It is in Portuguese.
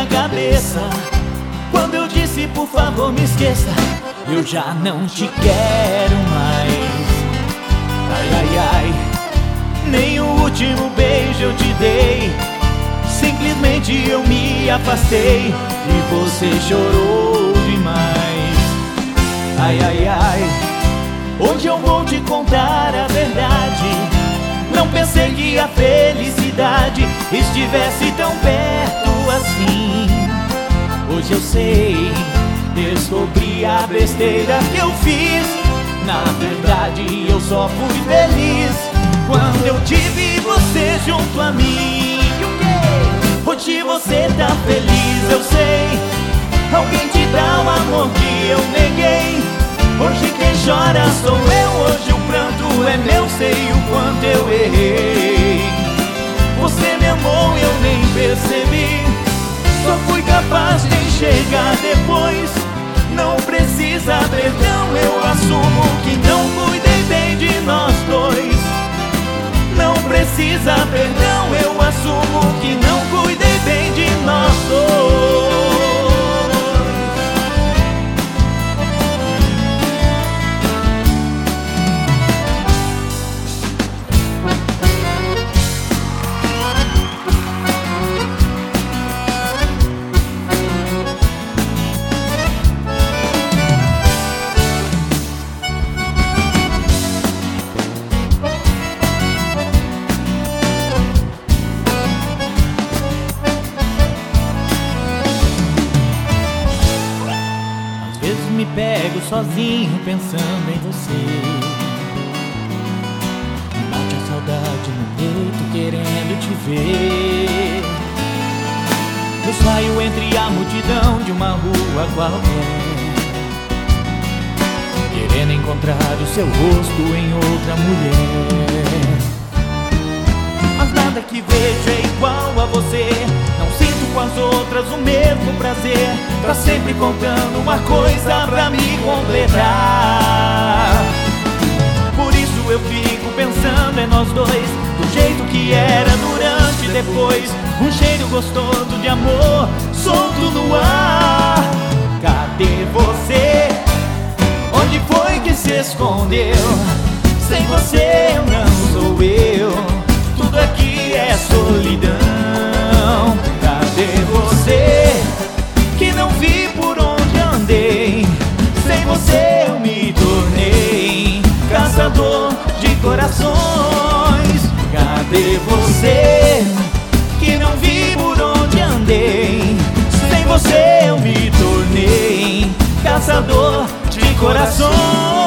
minha cabeça. Quando eu disse por favor me esqueça, eu já não te quero mais. Ai, ai, ai, nem o último beijo eu te dei. Simplesmente eu me afastei e você chorou demais. Ai, ai, ai, hoje eu vou te contar a verdade. Não pensei que a felicidade estivesse tão perto assim. Hoje eu sei, descobri a besteira que eu fiz. Na verdade eu só fui feliz quando eu tive você junto a mim. Hoje você tá feliz, eu sei. Alguém te dá o amor que eu neguei. Hoje quem chora sou eu, hoje o pranto é meu. Sei o quanto eu errei. Você me amou e eu nem percebi. Só fui capaz de enxergar depois. Não precisa perdão, eu assumo que não cuidei bem de nós dois. Não precisa perdão, eu assumo que não cuidei bem de nós dois. Me pego sozinho pensando em você. Me bate a saudade no peito querendo te ver. Eu saio entre a multidão de uma rua qualquer, querendo encontrar o seu rosto em outra mulher. Mas nada que vejo é igual a você. Não sinto com as outras o mesmo prazer. Tá sempre contando uma coisa pra me completar. Por isso eu fico pensando em nós dois, do jeito que era durante e depois. Um cheiro gostoso de amor solto no ar. Cadê você? Onde foi que se escondeu? Sem você eu não sou eu. Tudo aqui é solidão. Cadê você? Que não vi por onde andei. Sem você eu me tornei caçador de corações. Cadê você? Que não vi por onde andei. Sem você eu me tornei caçador de corações.